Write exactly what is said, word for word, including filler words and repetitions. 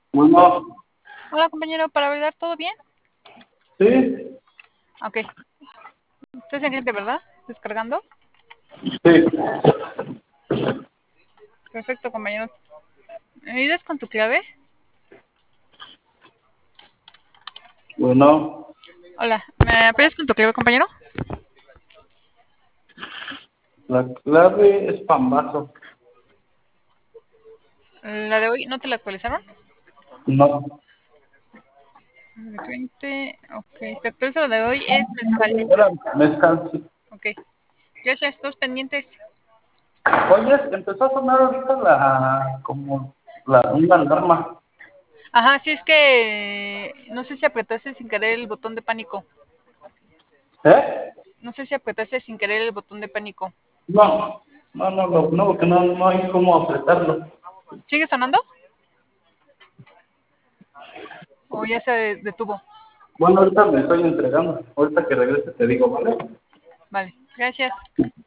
Bueno, Hola, compañero, ¿para validar todo bien? sí, Ok. Estás en gente, ¿verdad? Descargando. sí. Perfecto, compañero. ¿Me ayudas con tu clave? Bueno, Hola, ¿me apoyas con tu clave, compañero? la clave es pambazo. La de hoy, ¿no te la actualizaron? No. veinte, ok. Te actualizo la de hoy, es mensual. Era mezcal, sí. Ok. Gracias, dos pendientes. Oye, empezó a sonar ahorita la, como la, una alarma. Ajá, sí, es que no sé si apretaste sin querer el botón de pánico. ¿Eh? No sé si apretaste sin querer el botón de pánico. No, no, no, no, no, porque no, no hay cómo apretarlo. ¿Sigue sonando? ¿O ya se detuvo? Bueno, ahorita me estoy entregando. Ahorita que regrese te digo, ¿vale? Vale, gracias.